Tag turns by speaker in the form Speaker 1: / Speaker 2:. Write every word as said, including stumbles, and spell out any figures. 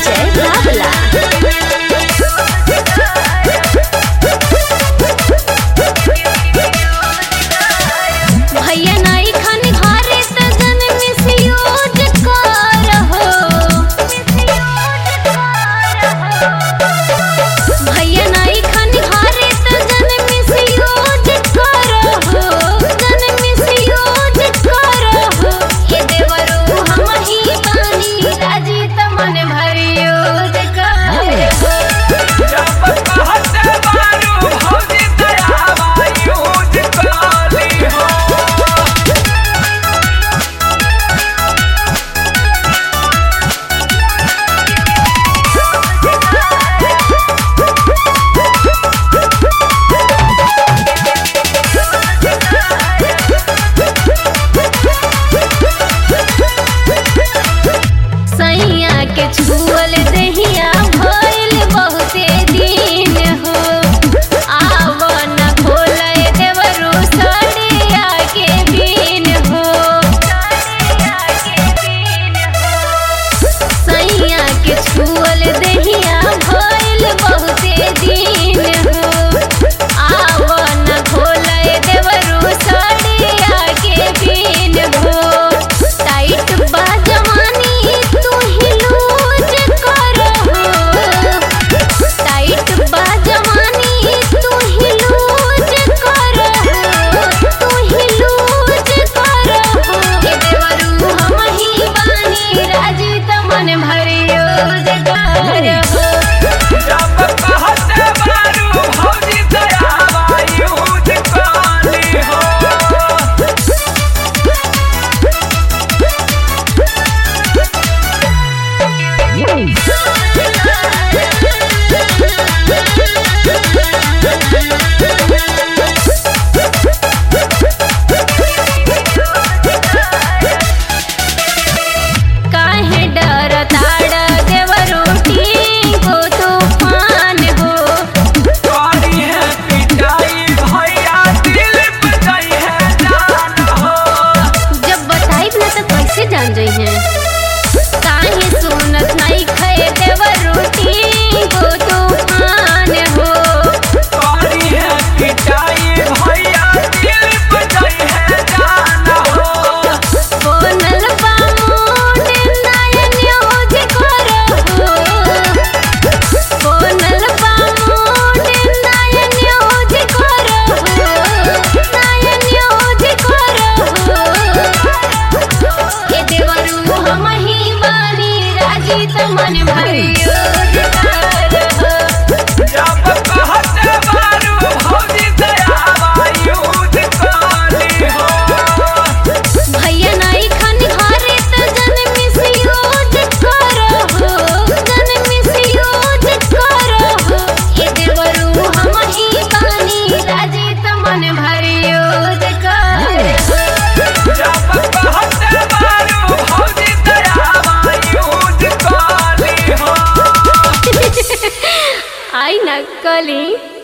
Speaker 1: संजय बाबला। भैया नाई खान घरे त जन मिसयूज करहो। भैया नाई खान घरे त जन मिसयूज करहो, जन मिसयूज करहो। ये देवरू हम ही बानी राजी त मन भरी यूज करहो। सैया के छुअल दहिया भइल बहुते दिन हो। आव न खोले देवरू सड़िया के बीन हो। सैया के छुअल दहिया भइल बहुते दिन हो। आव न खोले देवरू सड़िया के बीन हो। टाइट बा जवानी तू ही लूज करहो। टाइट बा जवानी तू ही लूज करहो, तू ही लूज करहो। ये देवरू हम ही बानी राजी त मन भरी यूज करहो। काहे डरताड़ देवरू टींगो तूफान हो। जब बताई ना तो कैसे जान जइहे। काहे सुनत नहीं खे देवरू टींगो तूफान हो। बोनल बा मोड नयन यूज करहो। बोनल बा मोड नयन यूज करहो, नयन यूज करहो। ये देवरू हम ही बानी राजी त मन भरी यूज करहो। भैया नाई खान घरे त जन मिसयूज करहो, जन मिसयूज करहो। ये देवरू हम ही बानी राजी त मन भरी यूज करहो। आई ना कली।